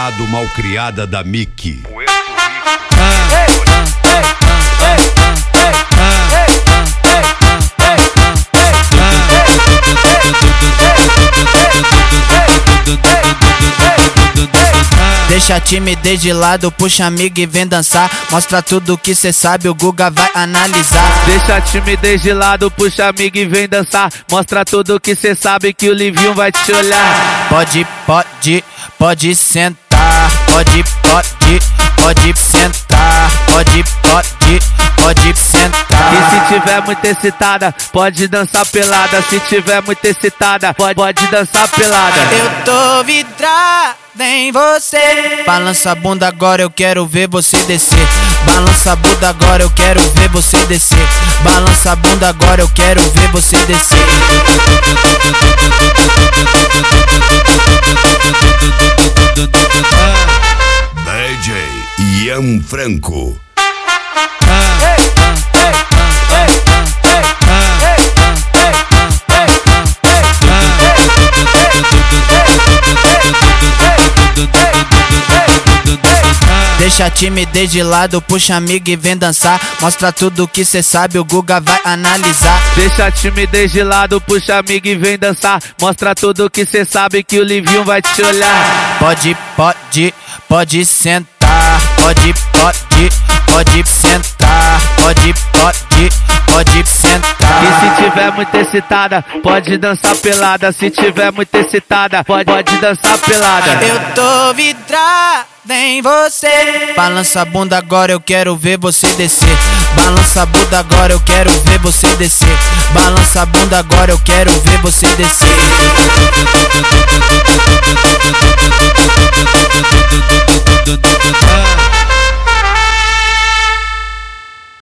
Gado malcriada da Mickey. Deixa a timidez de lado, puxa amigo e vem dançar. Mostra tudo que cê sabe, o Guga vai analisar. Deixa a timidez de lado, puxa amigo e vem dançar. Mostra tudo que cê sabe, que o Livinho vai te olhar. Pode sentar. Pode sentar. Pode sentar. E se tiver muito excitada, pode dançar pelada. Se tiver muito excitada, pode dançar pelada. Eu tô vidrada em você. Balança a bunda agora, eu quero ver você descer. Balança a bunda agora, eu quero ver você descer. Balança a bunda agora, eu quero ver você descer. DJ Ian Franco. Deixa a timidez de lado, puxa amigo e vem dançar. Mostra tudo que cê sabe, o Guga vai analisar. Deixa a timidez de lado, puxa amigo e vem dançar. Mostra tudo que cê sabe, que o Livinho vai te olhar. Pode sentar. Pode sentar. Pode sentar. E se tiver muito excitada, pode dançar pelada. Se tiver muito excitada, pode dançar pelada. Eu tô vidrada em você. Balança a bunda agora, eu quero ver você descer. Balança a bunda agora, eu quero ver você descer. Balança a bunda agora, eu quero ver você descer.